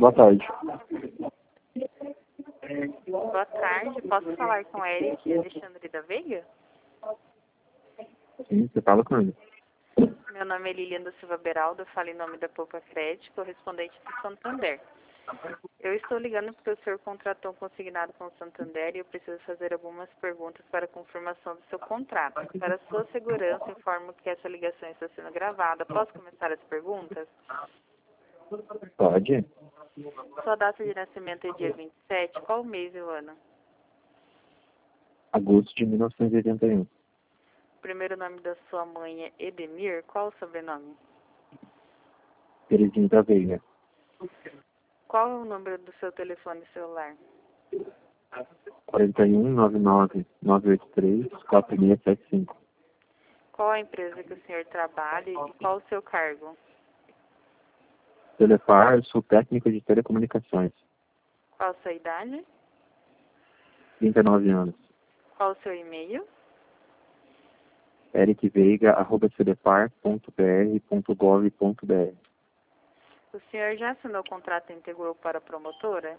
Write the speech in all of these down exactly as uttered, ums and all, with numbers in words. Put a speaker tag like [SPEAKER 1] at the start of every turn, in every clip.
[SPEAKER 1] Boa tarde.
[SPEAKER 2] Boa tarde, posso falar com Eric Alexandre da Veiga?
[SPEAKER 1] Sim, você fala com ele.
[SPEAKER 2] Meu nome é Lilian da Silva Beraldo, eu falo em nome da Poupa Crédito, correspondente do Santander. Eu estou ligando porque o senhor contratou um consignado com o Santander e eu preciso fazer algumas perguntas para confirmação do seu contrato. Para sua segurança, informo que essa ligação está sendo gravada. Posso começar as perguntas?
[SPEAKER 1] Pode?
[SPEAKER 2] Sua data de nascimento é dia vinte e sete, qual o mês e o ano?
[SPEAKER 1] Agosto de mil novecentos e oitenta e um.
[SPEAKER 2] O primeiro nome da sua mãe é Edemir, qual o sobrenome?
[SPEAKER 1] Terezinha da Veiga.
[SPEAKER 2] Qual é o número do seu telefone celular?
[SPEAKER 1] quarenta e um, noventa e nove, novecentos e oitenta e três, quatro seis sete cinco.
[SPEAKER 2] Qual a empresa que o senhor trabalha e qual o seu cargo?
[SPEAKER 1] Telepar, sou técnico de telecomunicações.
[SPEAKER 2] Qual a sua idade?
[SPEAKER 1] trinta e nove anos.
[SPEAKER 2] Qual o seu e-mail?
[SPEAKER 1] ericveiga, arroba celepar ponto b r ponto gov ponto b r.
[SPEAKER 2] O senhor já assinou o contrato íntegro para a promotora?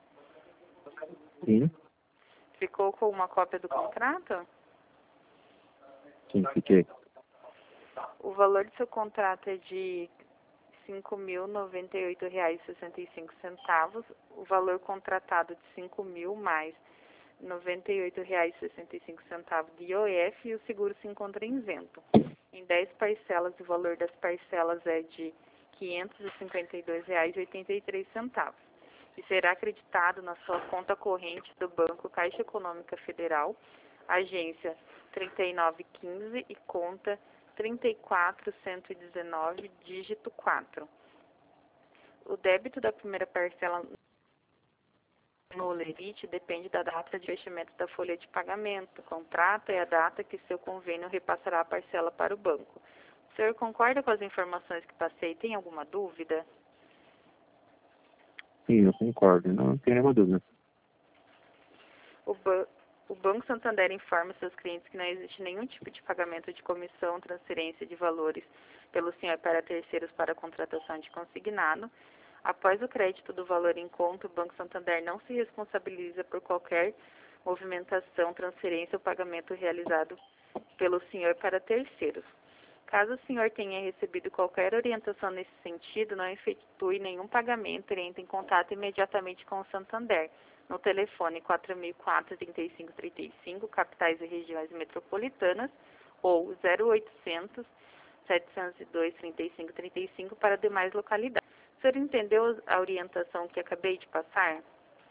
[SPEAKER 1] Sim?
[SPEAKER 2] Ficou com uma cópia do contrato?
[SPEAKER 1] Sim, fiquei.
[SPEAKER 2] O valor do seu contrato é de cinco mil noventa e oito reais e sessenta e cinco centavos. O valor contratado de cinco mil mais noventa e oito reais e sessenta e cinco centavos de I O F e o seguro se encontra isento. Em dez parcelas, o valor das parcelas é de quinhentos e cinquenta e dois reais e oitenta e três centavos e será acreditado na sua conta corrente do Banco Caixa Econômica Federal, agência trinta e nove quinze e conta trinta e quatro cento e dezenove, dígito quatro. O débito da primeira parcela no Olerite depende da data de fechamento da folha de pagamento. O contrato é a data que seu convênio repassará a parcela para o banco. O senhor concorda com as informações que passei? Tem alguma dúvida?
[SPEAKER 1] Sim, eu concordo. Não tenho nenhuma dúvida.
[SPEAKER 2] O, ba o Banco Santander informa seus clientes que não existe nenhum tipo de pagamento de comissão, transferência de valores pelo senhor para terceiros para a contratação de consignado. Após o crédito do valor em conta, o Banco Santander não se responsabiliza por qualquer movimentação, transferência ou pagamento realizado pelo senhor para terceiros. Caso o senhor tenha recebido qualquer orientação nesse sentido, não efetue nenhum pagamento e entre em contato imediatamente com o Santander, no telefone quatro mil e quatro, trinta e cinco trinta e cinco, capitais e regiões metropolitanas, ou zero oitocentos, setecentos e dois, trinta e cinco trinta e cinco para demais localidades. O senhor entendeu a orientação que acabei de passar?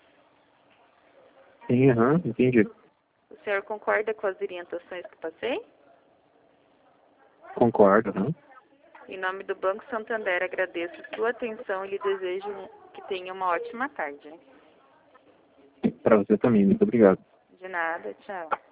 [SPEAKER 1] Sim, aham, entendi.
[SPEAKER 2] O senhor concorda com as orientações que passei?
[SPEAKER 1] Concordo, aham.
[SPEAKER 2] Em nome do Banco Santander, agradeço sua atenção e lhe desejo que tenha uma ótima tarde.
[SPEAKER 1] Para você também, muito obrigado.
[SPEAKER 2] De nada, tchau.